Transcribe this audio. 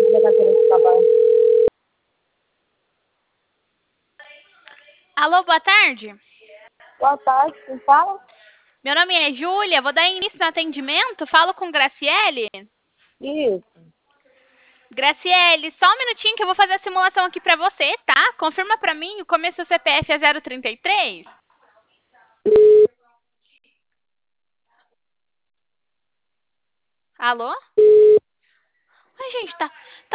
Alô, boa tarde. Boa tarde, quem fala? Meu nome é Júlia, vou dar início no atendimento. Falo com Graciele. Isso. Graciele, só um minutinho que eu vou fazer a simulação aqui pra você, tá? Confirma pra mim, o começo do CPF é 033? Alô? Ai, gente, tá